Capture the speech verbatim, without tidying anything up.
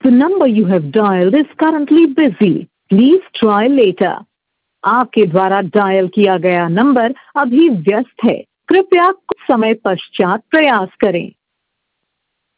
The number you have dialed is currently busy. Please try later. आपके द्वारा dial किया गया नंबर अभी व्यस्त है, कृपया कुछ समय पश्चात प्रयास करें।